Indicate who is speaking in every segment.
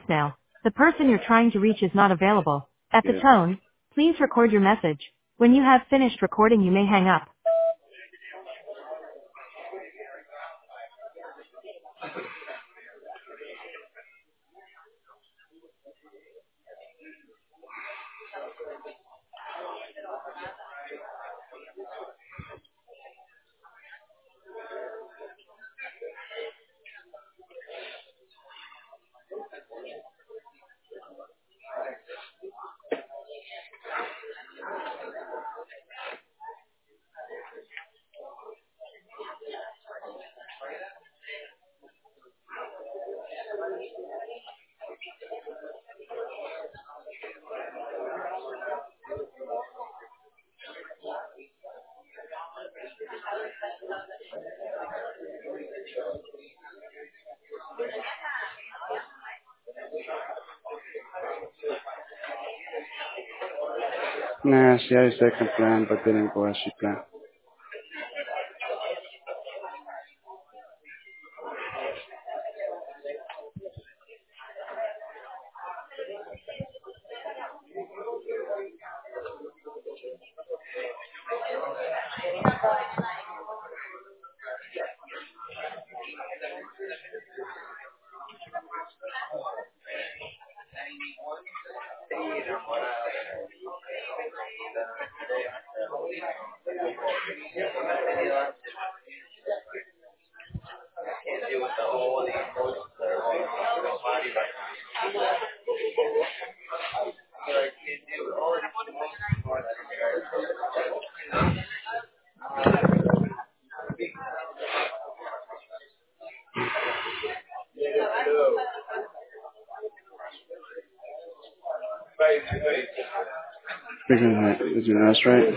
Speaker 1: voicemail. The person you're trying to reach is not available. At the
Speaker 2: Yeah.
Speaker 1: tone, please record your message. When you have finished recording, you may hang up.
Speaker 2: Nah, she had a second plan, but didn't go as she planned. Speaking of that, is your nurse right?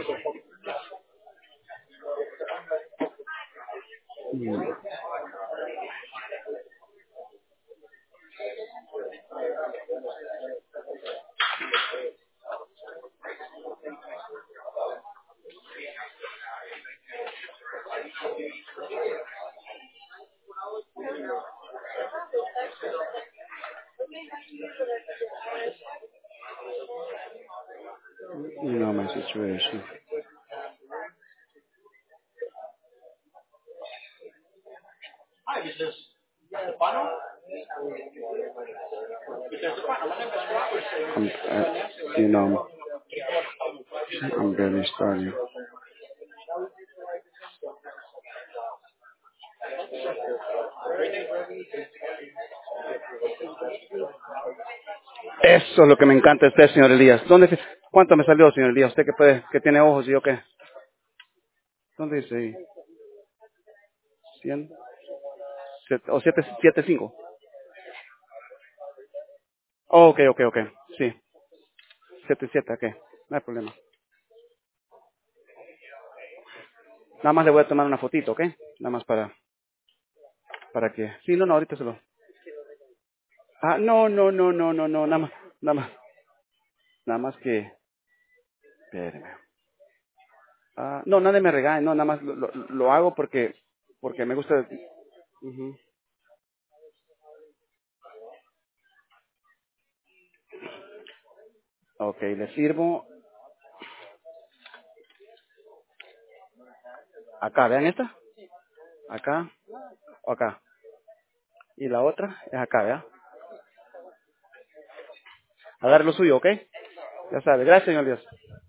Speaker 2: You know my situation. You know, I'm barely starting. Eso es lo que me encanta de usted, señor Elías. ¿Cuánto me salió, señor Elías? Usted que tiene ojos y yo qué. ¿Dónde dice ahí? 100 o 775. Oh, ok. Sí, 77, ok. No hay problema. Nada más le voy a tomar una fotito, ¿ok? Nada más para que... Sí, no, ahorita se lo... Ah, no, nada más que... Espéreme. Ah, no, nadie me regañe, no, nada más lo hago porque me gusta... Ujú. Ok, le sirvo acá, ¿vean esta? Acá o acá. Y la otra es acá, ¿vea? Agarre lo suyo, ¿ok? Ya sabe, gracias, señor Díaz.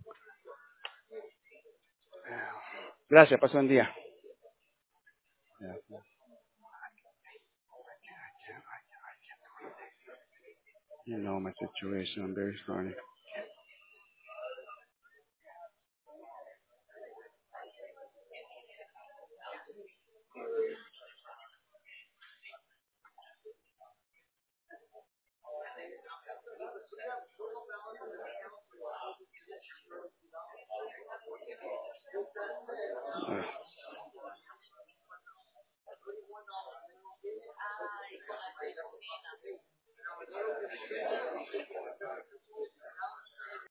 Speaker 2: Gracias, pasó buen día. You know my situation, I'm very sorry.